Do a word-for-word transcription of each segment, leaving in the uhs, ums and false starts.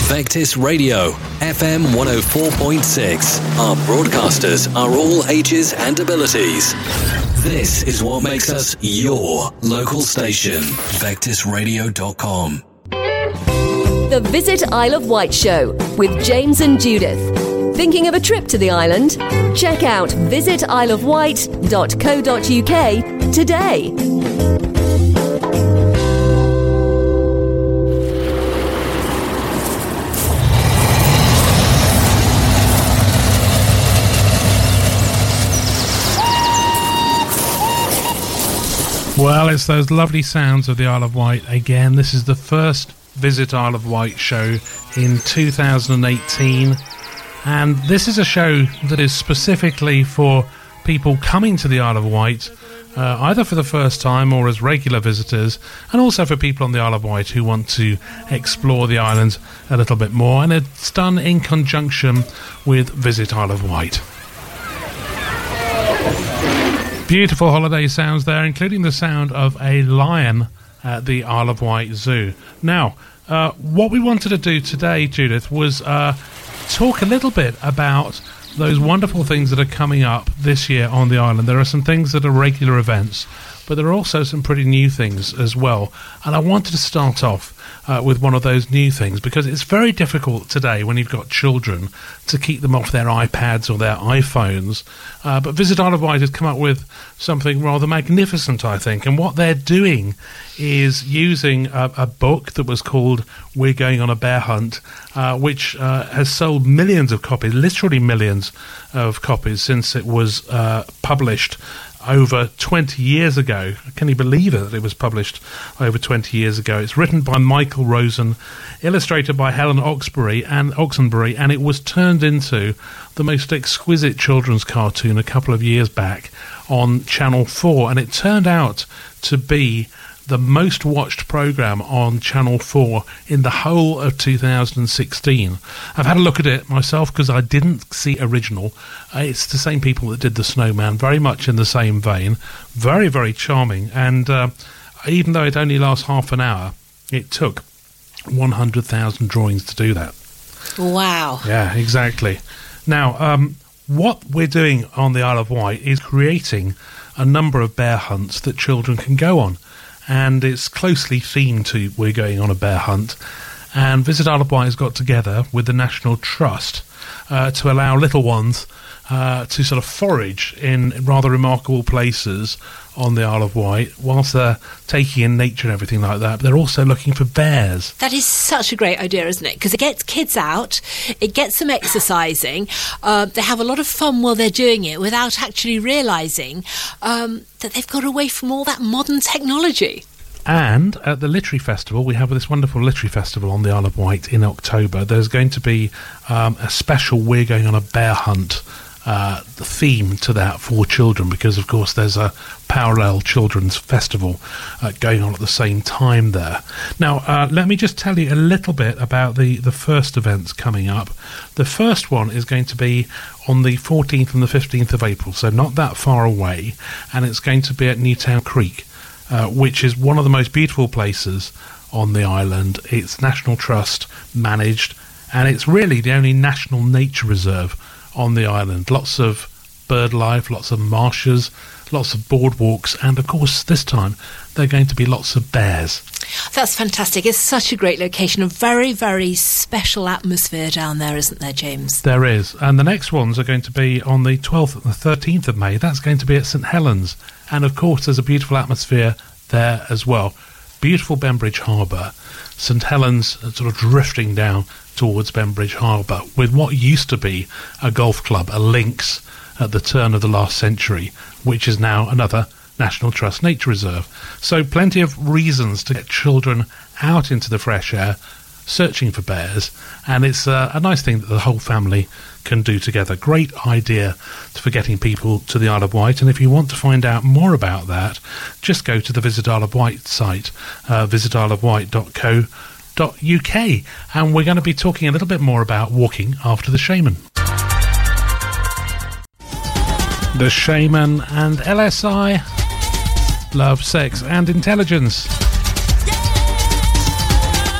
Vectis Radio, F M one oh four point six. Our broadcasters are all ages and abilities. This is what makes us your local station. Vectis radio dot com. The Visit Isle of Wight Show with James and Judith. Thinking of a trip to the island? Check out visit isle of wight dot co dot uk today. Well, it's those lovely sounds of the Isle of Wight again. This is the first Visit Isle of Wight show in two thousand eighteen, and this is a show that is specifically for people coming to the Isle of Wight, uh, either for the first time or as regular visitors, and also for people on the Isle of Wight who want to explore the island a little bit more, and it's done in conjunction with Visit Isle of Wight. Beautiful holiday sounds there, including the sound of a lion at the Isle of Wight Zoo. Now, uh, what we wanted to do today, Judith, was uh, talk a little bit about those wonderful things that are coming up this year on the island. There are some things that are regular events, but there are also some pretty new things as well. And I wanted to start off uh, with one of those new things, because it's very difficult today when you've got children to keep them off their iPads or their iPhones. Uh, but Visit Isle of Wight has come up with something rather magnificent, I think. And what they're doing is using a, a book that was called We're Going on a Bear Hunt, uh, which uh, has sold millions of copies, literally millions of copies, since it was uh, published over twenty years ago. Can you believe it, that it was published over twenty years ago? It's written by Michael Rosen, illustrated by Helen Oxenbury, and Oxenbury, and it was turned into the most exquisite children's cartoon a couple of years back on Channel four, and it turned out to be the most watched programme on Channel four in the whole of two thousand sixteen. I've had a look at it myself because I didn't see original. Uh, it's the same people that did The Snowman, very much in the same vein. Very, very charming. And uh, even though it only lasts half an hour, it took one hundred thousand drawings to do that. Wow. Yeah, exactly. Now, um, what we're doing on the Isle of Wight is creating a number of bear hunts that children can go on. And it's closely themed to We're Going on a Bear Hunt. And Visit Isle of Wight has got together with the National Trust uh, to allow little ones uh, to sort of forage in rather remarkable places on the Isle of Wight whilst they're taking in nature and everything like that. But they're also looking for bears. That is such a great idea, isn't it? Because it gets kids out, it gets them exercising, uh, they have a lot of fun while they're doing it without actually realising um, that they've got away from all that modern technology. And at the Literary Festival, we have this wonderful Literary Festival on the Isle of Wight in October. There's going to be um, a special We're Going on a Bear Hunt uh, theme to that for children, because, of course, there's a parallel children's festival uh, going on at the same time there. Now, uh, let me just tell you a little bit about the, the first events coming up. The first one is going to be on the fourteenth and the fifteenth of April, so not that far away, and it's going to be at Newtown Creek, Uh, which is one of the most beautiful places on the island. It's National Trust managed, and it's really the only national nature reserve on the island. Lots of bird life, lots of marshes, lots of boardwalks, and of course this time there are going to be lots of bears. That's fantastic. It's such a great location, a very, very special atmosphere down there, isn't there, James? There is, and the next ones are going to be on the twelfth and the thirteenth of May. That's going to be at St Helens, and of course there's a beautiful atmosphere there as well. Beautiful Bembridge Harbour, St Helens sort of drifting down towards Bembridge Harbour with what used to be a golf club, a links, at the turn of the last century, which is now another National Trust Nature Reserve. So plenty of reasons to get children out into the fresh air searching for bears, and it's uh, a nice thing that the whole family can do together. Great idea for getting people to the Isle of Wight, and if you want to find out more about that, just go to the Visit Isle of Wight site, uh, visit isle of wight dot co dot uk, and we're going to be talking a little bit more about walking after the Shaman. The Shaman and L S I, Love, Sex and Intelligence.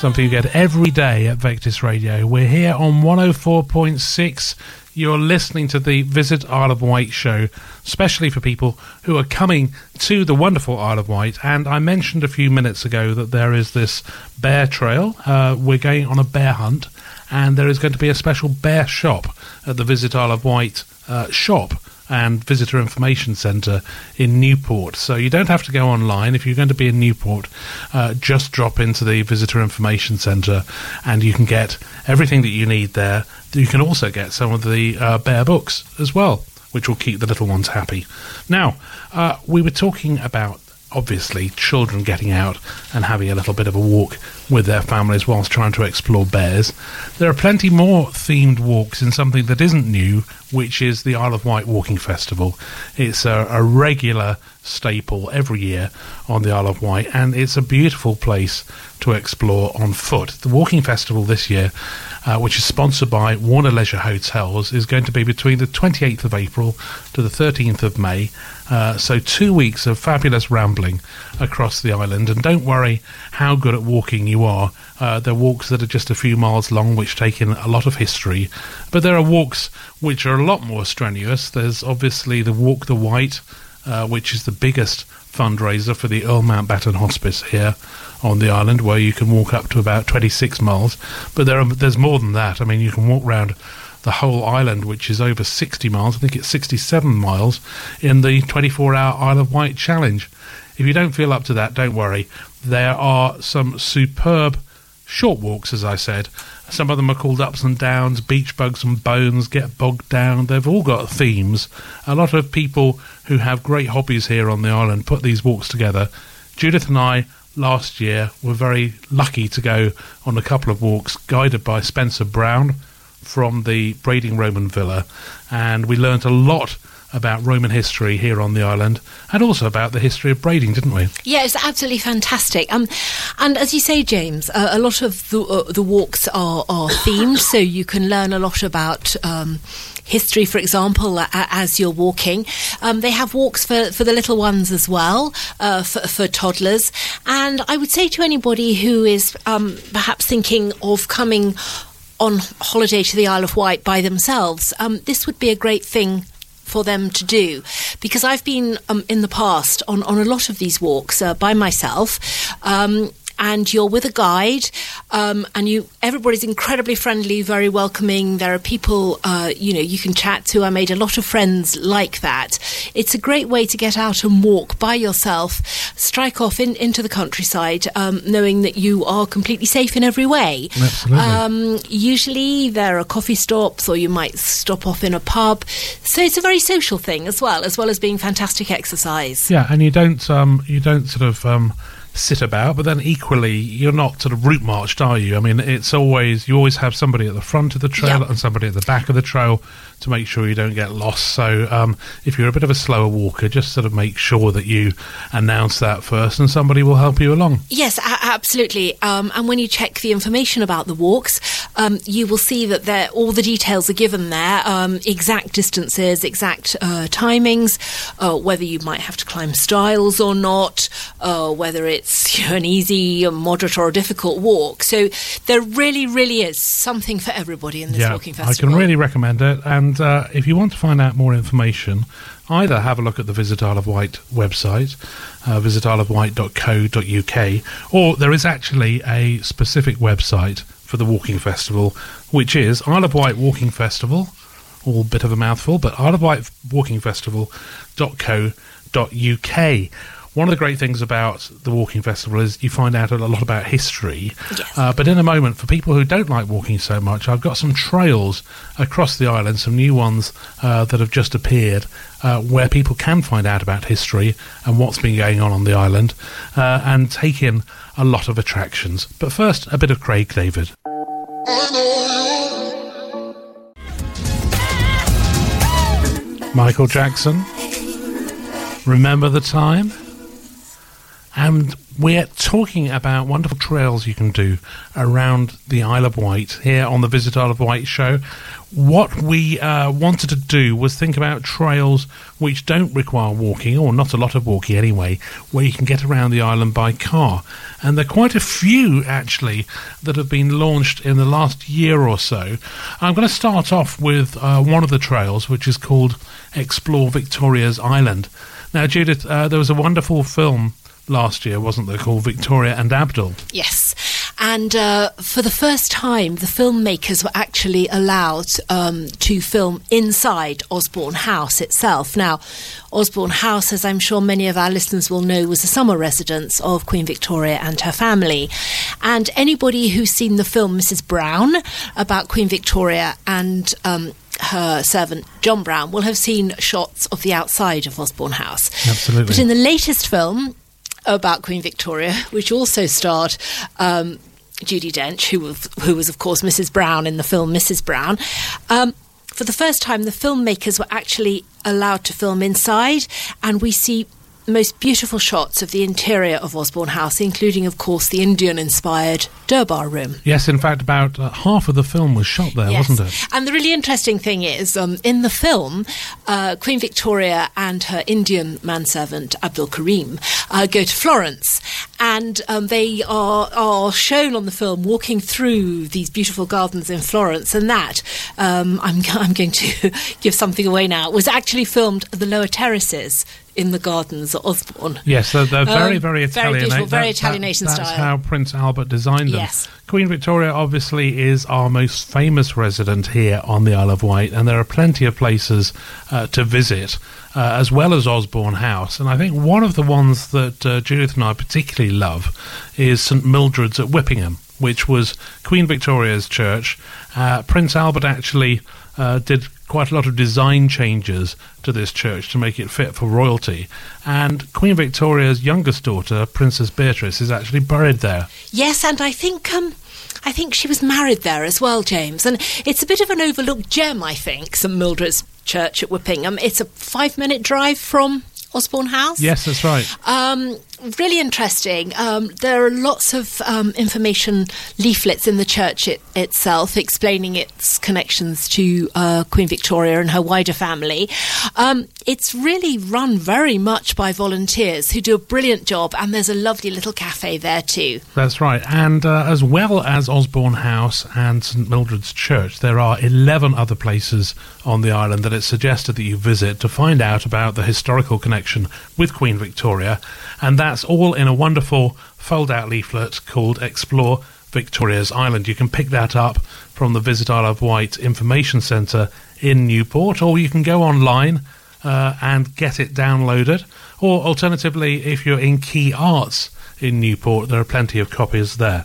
something you get every day at Vectis Radio. We're here on one oh four point six. You're listening to the Visit Isle of Wight show, especially for people who are coming to the wonderful Isle of Wight. And I mentioned a few minutes ago that there is this bear trail. Uh, we're going on a bear hunt, and there is going to be a special bear shop at the Visit Isle of Wight uh, shop and Visitor Information Centre in Newport. So you don't have to go online. If you're going to be in Newport, uh, just drop into the Visitor Information Centre and you can get everything that you need there. You can also get some of the uh, bear books as well, which will keep the little ones happy. Now, uh, we were talking about, obviously, children getting out and having a little bit of a walk with their families whilst trying to explore bears. There are plenty more themed walks in something that isn't new, which is the Isle of Wight Walking Festival. It's a, a regular staple every year on the Isle of Wight, and it's a beautiful place to explore on foot. The Walking Festival this year, uh, which is sponsored by Warner Leisure Hotels, is going to be between the twenty-eighth of April to the thirteenth of May. Uh, so two weeks of fabulous rambling across the island. And don't worry how good at walking you are. Uh, there are walks that are just a few miles long, which take in a lot of history. But there are walks which are a lot more strenuous. There's obviously the Walk the Wight, uh, which is the biggest fundraiser for the Earl Mountbatten Hospice here on the island, where you can walk up to about twenty-six miles. But there are, there's more than that. I mean, you can walk round the whole island, which is over sixty miles. I think it's sixty-seven miles in the twenty-four hour Isle of Wight Challenge. If you don't feel up to that, don't worry. There are some superb short walks, as I said. Some of them are called Ups and Downs, Beach Bugs and Bones, Get Bogged Down. They've all got themes. A lot of people who have great hobbies here on the island put these walks together. Judith and I, last year, were very lucky to go on a couple of walks guided by Spencer Brown from the Brading Roman Villa, and we learnt a lot about Roman history here on the island, and also about the history of Brading, didn't we? Yeah, it's absolutely fantastic. Um, and as you say, James, uh, a lot of the, uh, the walks are, are themed, so you can learn a lot about um, history, for example, uh, as you're walking. Um, they have walks for, for the little ones as well, uh, for, for toddlers. And I would say to anybody who is um, perhaps thinking of coming on holiday to the Isle of Wight by themselves, um, this would be a great thing for them to do, because I've been um, in the past on, on a lot of these walks uh, by myself, um, and you're with a guide, um, and you everybody's incredibly friendly, very welcoming. There are people, uh, you know, you can chat to. I made a lot of friends like that. It's a great way to get out and walk by yourself, strike off in, into the countryside, um, knowing that you are completely safe in every way. Absolutely. Um, usually there are coffee stops, or you might stop off in a pub. So it's a very social thing as well, as well as being fantastic exercise. Yeah, and you don't, um, you don't sort of Um sit about, but then equally you're not sort of route marched, are you? I mean, it's always, you always have somebody at the front of the trail Yep. and somebody at the back of the trail to make sure you don't get lost. So um, if you're a bit of a slower walker, just sort of make sure that you announce that first, and somebody will help you along. Yes, a- absolutely. Um, and when you check the information about the walks, um, you will see that there, all the details are given there, um, exact distances, exact uh, timings, uh, whether you might have to climb stiles or not, uh, whether it's, you know, an easy, a moderate or a difficult walk. So there really, really is something for everybody in this Yeah, walking I festival. can really recommend it. And uh, if you want to find out more information, either have a look at the Visit Isle of Wight website, uh, visit isle of wight dot co dot uk, or there is actually a specific website for the Walking Festival, which is Isle of Wight Walking Festival, all bit of a mouthful, but Isle of Wight Walking Festival dot co dot uk. One of the great things about the Walking Festival is you find out a lot about history. Yes. Uh, but in a moment, for people who don't like walking so much, I've got some trails across the island, some new ones uh, that have just appeared, uh, where people can find out about history and what's been going on on the island, uh, and take in a lot of attractions. But first, a bit of Craig David. Michael Jackson, Remember the Time? And we're talking about wonderful trails you can do around the Isle of Wight here on the Visit Isle of Wight show. What we uh, wanted to do was think about trails which don't require walking, or not a lot of walking anyway, where you can get around the island by car. And there are quite a few, actually, that have been launched in the last year or so. I'm going to start off with uh, one of the trails, which is called Explore Victoria's Island. Now, Judith, uh, there was a wonderful film last year, wasn't there, called Victoria and Abdul? Yes. And uh, for the first time, the filmmakers were actually allowed um, to film inside Osborne House itself. Now, Osborne House, as I'm sure many of our listeners will know, was a summer residence of Queen Victoria and her family. And anybody who's seen the film Missus Brown about Queen Victoria and um, her servant John Brown will have seen shots of the outside of Osborne House. Absolutely. But in the latest film about Queen Victoria, which also starred um, Judi Dench, who was, who was, of course, Missus Brown in the film Missus Brown, um, for the first time, the filmmakers were actually allowed to film inside, and we see most beautiful shots of the interior of Osborne House, including, of course, the Indian-inspired Durbar Room. Yes, in fact, about uh, half of the film was shot there, yes. wasn't it? And the really interesting thing is, um, in the film, uh, Queen Victoria and her Indian manservant, Abdul Karim, uh, go to Florence. And um, they are, are shown on the film walking through these beautiful gardens in Florence. And that, um, I'm, I'm going to give something away now, was actually filmed at the Lower Terraces in the gardens at Osborne. Yes, they're, they're very, um, very Italian. Very beautiful, very that, Italianation that, style. That's how Prince Albert designed them. Yes. Queen Victoria obviously is our most famous resident here on the Isle of Wight, and there are plenty of places uh, to visit, uh, as well as Osborne House. And I think one of the ones that uh, Judith and I particularly love is St Mildred's at Whippingham, which was Queen Victoria's church. Uh, Prince Albert actually uh, did quite a lot of design changes to this church to make it fit for royalty. And Queen Victoria's youngest daughter, Princess Beatrice, is actually buried there. Yes, and I think um, I think she was married there as well, James. And it's a bit of an overlooked gem, I think, St Mildred's Church at Whippingham. It's a five-minute drive from Osborne House. Yes, that's right. Um, really interesting. Um, there are lots of um, information leaflets in the church it, itself explaining its connections to uh, Queen Victoria and her wider family. Um, it's really run very much by volunteers who do a brilliant job, and there's a lovely little cafe there too. That's right. And uh, as well as Osborne House and St Mildred's Church, there are eleven other places on the island that it's suggested that you visit to find out about the historical connection with Queen Victoria, and that's all in a wonderful fold-out leaflet called Explore Victoria's Island. You can pick that up from the Visit Isle of Wight Information Centre in Newport, or you can go online uh, and get it downloaded, or alternatively, if you're in Key Arts in Newport, there are plenty of copies there.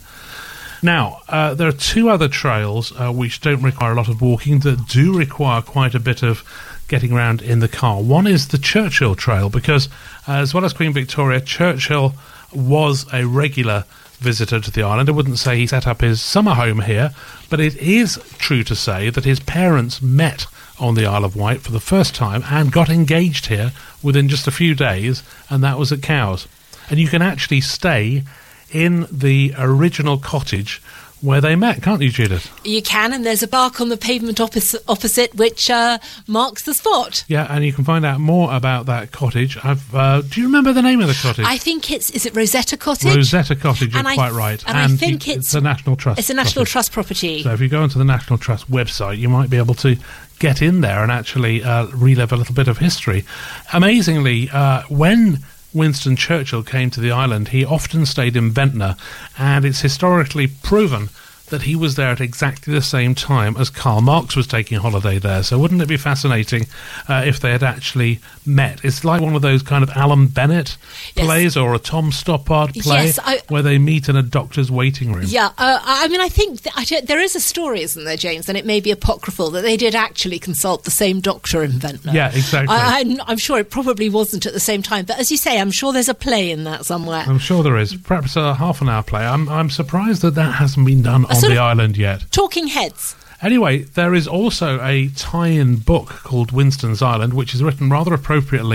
Now, uh, there are two other trails uh, which don't require a lot of walking, that do require quite a bit of getting around in the car. One is the Churchill Trail, because uh, as well as Queen Victoria, Churchill was a regular visitor to the island. I wouldn't say he set up his summer home here, but it is true to say that his parents met on the Isle of Wight for the first time and got engaged here within just a few days, and that was at Cowes. And you can actually stay in the original cottage where they met, can't you, Judith? You can, and there's a bark on the pavement opposite, opposite which uh, marks the spot. Yeah, and you can find out more about that cottage. I've, uh, do you remember the name of the cottage? I think it's, is it Rosetta Cottage? Rosetta Cottage, you're and quite I, right. And, and I think you, it's, it's a National Trust It's a National cottage. Trust property. So if you go onto the National Trust website, you might be able to get in there and actually uh, relive a little bit of history. Amazingly, uh, when Winston Churchill came to the island, he often stayed in Ventnor, and it's historically proven that he was there at exactly the same time as Karl Marx was taking holiday there. So wouldn't it be fascinating uh, if they had actually met? It's like one of those kind of Alan Bennett Yes. plays, or a Tom Stoppard play, Yes, I- where they meet in a doctor's waiting room. Yeah, uh, I mean, I think th- I don't- there is a story, isn't there, James, and it may be apocryphal, that they did actually consult the same doctor in Ventnor. Yeah, exactly. I, I'm, I'm sure it probably wasn't at the same time, but as you say, I'm sure there's a play in that somewhere. I'm sure there is. Perhaps a half an hour play. I'm, I'm surprised that that hasn't been done on sort the of- island yet. Talking Heads. Anyway, there is also a tie-in book called Winston's Island, which is written rather appropriately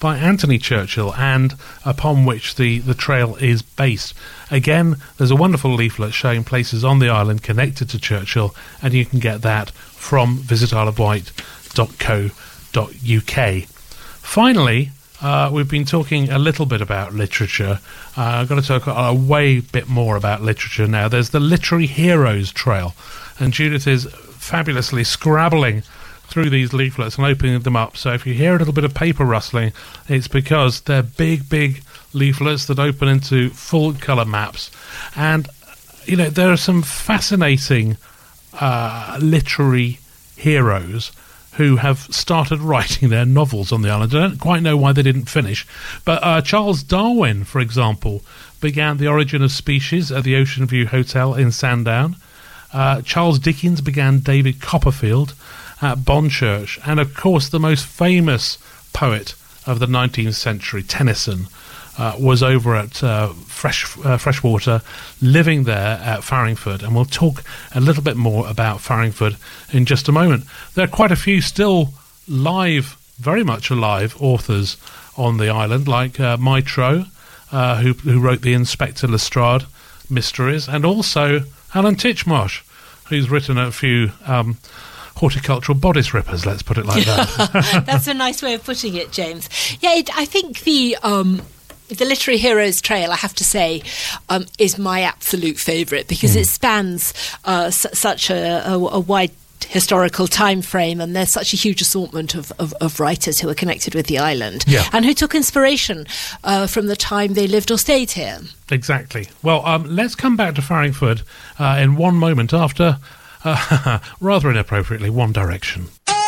by Anthony Churchill and upon which the, the trail is based. Again, there's a wonderful leaflet showing places on the island connected to Churchill, and you can get that from visit isle of wight dot co dot uk. Finally, uh, we've been talking a little bit about literature. Uh, I've got to talk a way bit more about literature now. There's the Literary Heroes Trail, and Judith is fabulously scrabbling through these leaflets and opening them up. So if you hear a little bit of paper rustling, it's because they're big, big leaflets that open into full colour maps. And, you know, there are some fascinating uh, literary heroes who have started writing their novels on the island. I don't quite know why they didn't finish. But uh, Charles Darwin, for example, began The Origin of Species at the Ocean View Hotel in Sandown. Uh, Charles Dickens began David Copperfield at Bonchurch. And, of course, the most famous poet of the nineteenth century, Tennyson, uh, was over at uh, Fresh uh, Freshwater, living there at Farringford. And we'll talk a little bit more about Farringford in just a moment. There are quite a few still live, very much alive, authors on the island, like uh, Maitreau, uh, who, who wrote the Inspector Lestrade mysteries, and also Alan Titchmarsh, who's written a few um, horticultural bodice rippers, let's put it like that. That's a nice way of putting it, James. Yeah, it, I think the um, the Literary Heroes Trail, I have to say, um, is my absolute favourite because mm. it spans uh, s- such a, a, a wide historical time frame, and there's such a huge assortment of, of, of writers who are connected with the island yeah. and who took inspiration uh, from the time they lived or stayed here. Exactly. Well, um, let's come back to Farringford uh, in one moment after, uh, rather inappropriately, One Direction.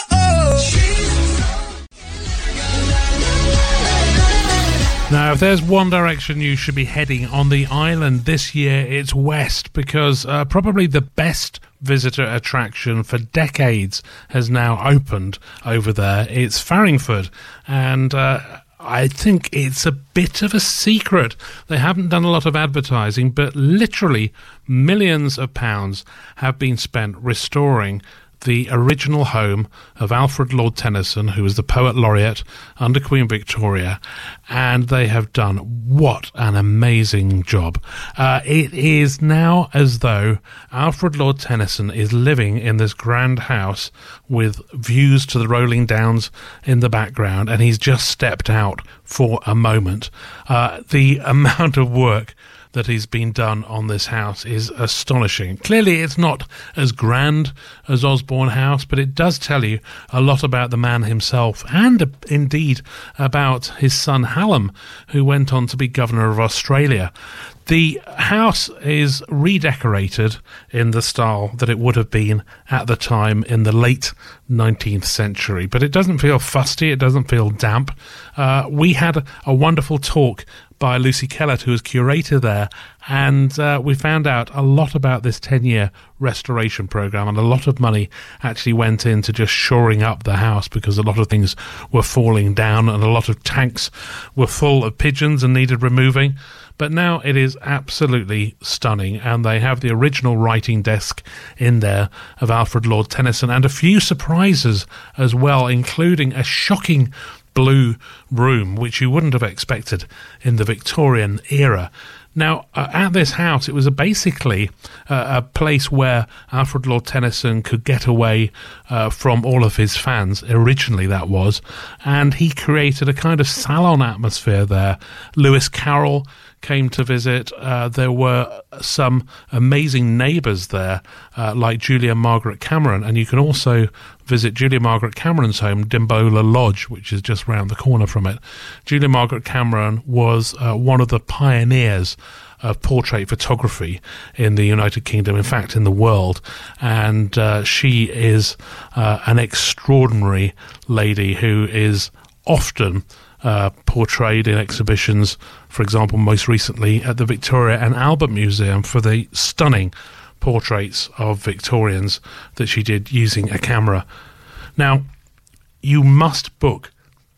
Now, if there's one direction you should be heading on the island this year, it's west, because uh, probably the best visitor attraction for decades has now opened over there. It's Farringford, and uh, I think it's a bit of a secret. They haven't done a lot of advertising, but literally millions of pounds have been spent restoring the original home of Alfred Lord Tennyson, who was the poet laureate under Queen Victoria, and they have done what an amazing job. Uh, it is now as though Alfred Lord Tennyson is living in this grand house with views to the rolling downs in the background, and he's just stepped out for a moment. Uh, the amount of work that has been done on this house is astonishing. Clearly it's not as grand as Osborne House, but it does tell you a lot about the man himself, and uh, indeed about his son Hallam, who went on to be Governor of Australia. The house is redecorated in the style that it would have been at the time in the late nineteenth century, but it doesn't feel fusty, it doesn't feel damp. Uh, we had a wonderful talk by Lucy Kellett, who was curator there, and uh, we found out a lot about this ten-year restoration programme, and a lot of money actually went into just shoring up the house because a lot of things were falling down and a lot of tanks were full of pigeons and needed removing. But now it is absolutely stunning, and they have the original writing desk in there of Alfred Lord Tennyson, and a few surprises as well, including a shocking blue room, which you wouldn't have expected in the Victorian era. Now, uh, at this house, it was a basically uh, a place where Alfred Lord Tennyson could get away uh, from all of his fans. Originally, that was. And he created a kind of salon atmosphere there. Lewis Carroll came to visit. Uh, there were some amazing neighbours there, uh, like Julia Margaret Cameron. And you can also visit Julia Margaret Cameron's home, Dimbola Lodge, which is just round the corner from it. Julia Margaret Cameron was uh, one of the pioneers of portrait photography in the United Kingdom, in fact in the world, and uh, she is uh, an extraordinary lady who is often uh, portrayed in exhibitions, for example most recently at the Victoria and Albert Museum for the stunning portraits of Victorians that she did using a camera. Now, you must book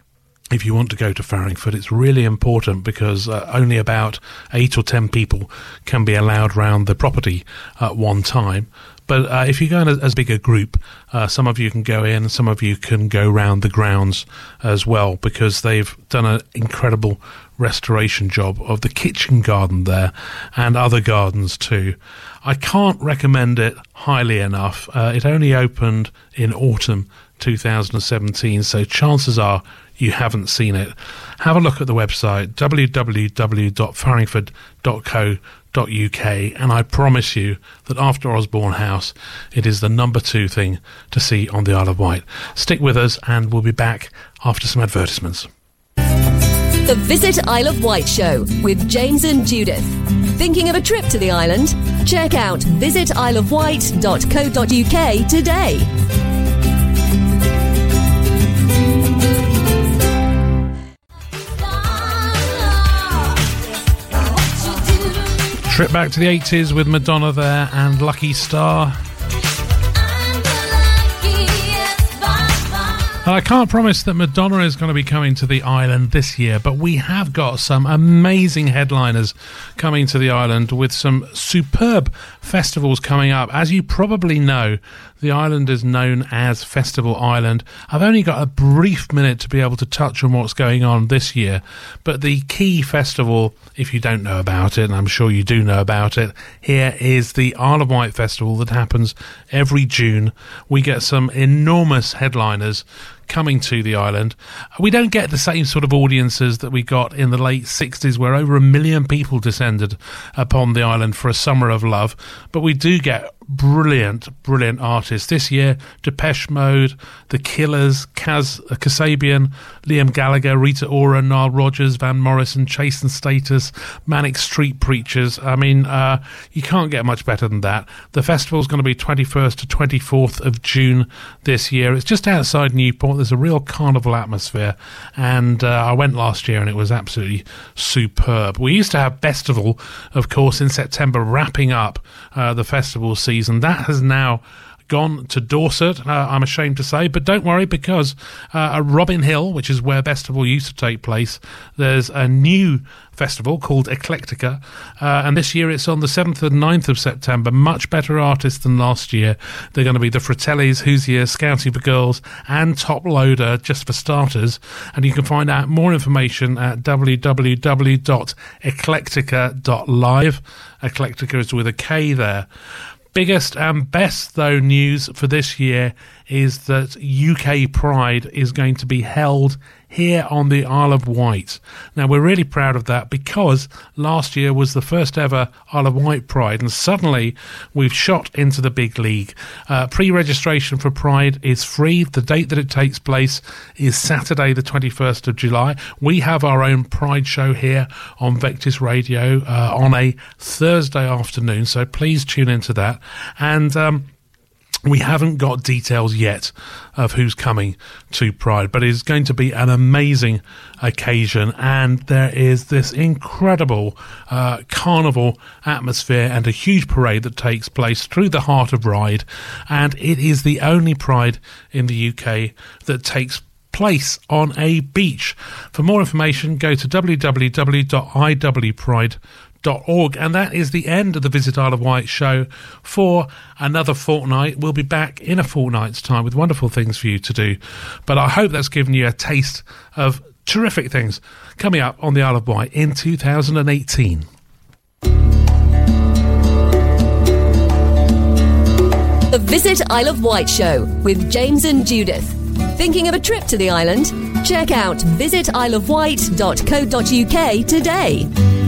if you want to go to Farringford, it's really important because uh, only about eight or ten people can be allowed round the property at one time. But uh, if you go in as, as big a group, uh, some of you can go in, some of you can go round the grounds as well, because they've done an incredible restoration job of the kitchen garden there and other gardens too. I can't recommend it highly enough. Uh, it only opened in autumn two thousand seventeen, so chances are you haven't seen it. Have a look at the website, w w w dot farringford dot co dot u k, and I promise you that after Osborne House, it is the number two thing to see on the Isle of Wight. Stick with us and we'll be back after some advertisements. The Visit Isle of Wight Show with James and Judith. Thinking of a trip to the island? Check out visit isle of wight dot co dot u k today. Trip back to the eighties with Madonna there and Lucky Star. And I can't promise that Madonna is going to be coming to the island this year, but we have got some amazing headliners coming to the island with some superb festivals coming up. As you probably know, the island is known as Festival Island. I've only got a brief minute to be able to touch on what's going on this year, but the key festival, if you don't know about it, and I'm sure you do know about it, here is the Isle of Wight Festival that happens every June. We get some enormous headliners coming to the island. We don't get the same sort of audiences that we got in the late sixties, where over a million people descended upon the island for a summer of love, but we do get brilliant, brilliant artists. This year, Depeche Mode, The Killers, Kaz Kasabian, Liam Gallagher, Rita Ora, Nile Rodgers, Van Morrison, Chase and Status, Manic Street Preachers. I mean, uh, you can't get much better than that. The festival's going to be twenty-first to twenty-fourth of June this year. It's just outside Newport. There's a real carnival atmosphere, and uh, I went last year and it was absolutely superb. We used to have Festival, of course, in September, wrapping up uh, the festival season. And that has now gone to Dorset, uh, I'm ashamed to say, but don't worry, because uh, at Robin Hill, which is where Festival used to take place, there's a new festival called Eclectica, uh, and this year it's on the seventh and ninth of September. Much better artists than last year. They're going to be the Fratellis, Hoosier, Scouting for Girls and Top Loader, just for starters, and you can find out more information at w w w dot eclectica dot live. Eclectica is with a K there. Biggest and best, though, news for this year is that U K Pride is going to be held here on the Isle of Wight. Now, we're really proud of that because last year was the first ever Isle of Wight Pride, and suddenly we've shot into the big league. Uh, pre-registration for Pride is free. The date that it takes place is Saturday, the twenty-first of July. We have our own Pride show here on Vectis Radio uh, on a Thursday afternoon, so please tune into that. And um, we haven't got details yet of who's coming to Pride, but it's going to be an amazing occasion, and there is this incredible uh, carnival atmosphere and a huge parade that takes place through the heart of Ryde, and it is the only Pride in the U K that takes place on a beach. For more information, go to w w w dot i w pride dot org. And that is the end of the Visit Isle of Wight show for another fortnight. We'll be back in a fortnight's time with wonderful things for you to do, but I hope that's given you a taste of terrific things coming up on the Isle of Wight in two thousand eighteen. The Visit Isle of Wight show with James and Judith. Thinking of a trip to the island? Check out visit isle of wight dot co dot u k today.